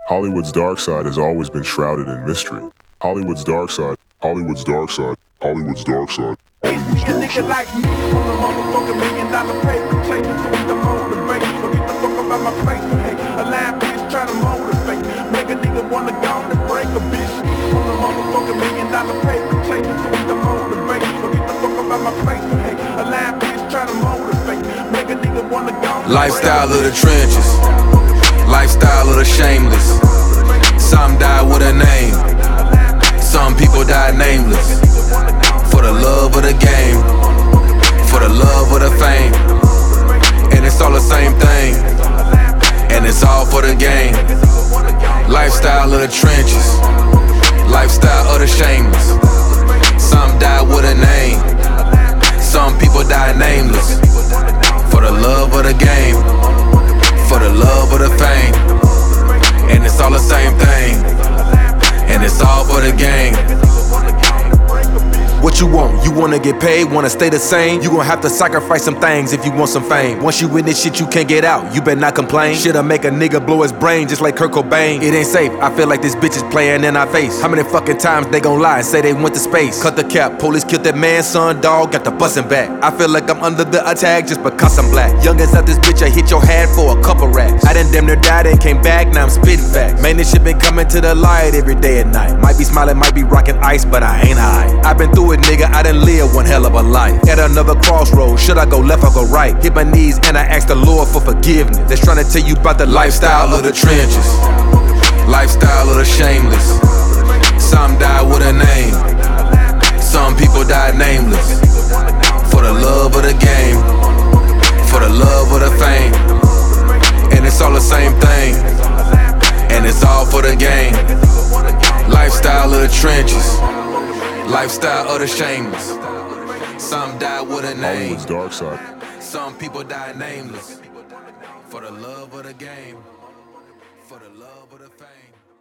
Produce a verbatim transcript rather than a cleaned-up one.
Hollywood's dark side has always been shrouded in mystery. Hollywood's dark side, Hollywood's dark side, Hollywood's dark side, Hollywood's dark nigga side. like me on a motherfucking million dollar paper chase to eat the motivate. So get the fuck up out my face. Hey, a lying bitch try to motivate. Make a nigga wanna go and break a bitch on a motherfucking million dollar paper chase to eat the motivate. So get the fuck up out my face. Hey, a lying bitch try to motivate. Make a nigga wanna go. Lifestyle of the trenches, lifestyle of the shameless. Some die with a name, some people die nameless. For the love of the game, for the love of the fame, and it's all the same thing, and it's all for the game. Lifestyle of the trenches, lifestyle of the shameless. Some die with a name, some people die nameless. For the love of the game, for the love of the fame, and it's all the same thing, and it's all for the game. What you want? You wanna get paid? Wanna stay the same? You gon' have to sacrifice some things if you want some fame. Once you in this shit, you can't get out. You better not complain. Shit'll make a nigga blow his brain just like Kurt Cobain. It ain't safe. I feel like this bitch is playing in our face. How many fucking times they gon' lie and say they went to space? Cut the cap. Police killed that man, son, dog, got the bussin' back. I feel like I'm under the attack just because I'm black. Youngest out this bitch, I hit your head for a couple racks. I done damn near died and came back, now I'm spitting facts. Man, this shit been coming to the light every day and night. Might be smiling, might be rocking ice, but I ain't high. I been through it, nigga, I done lived one hell of a life. At another crossroads, should I go left or go right? Hit my knees and I ask the Lord for forgiveness. That's trying to tell you about the lifestyle of the trenches, lifestyle of the shameless. Some die with a name, some people die nameless. For the love of the game, for the love of the fame, and it's all the same thing, and it's all for the game. Lifestyle of the trenches, lifestyle of the shameless. Some die with a name, Hollywood's dark side. some people die nameless. For the love of the game, for the love of the fame.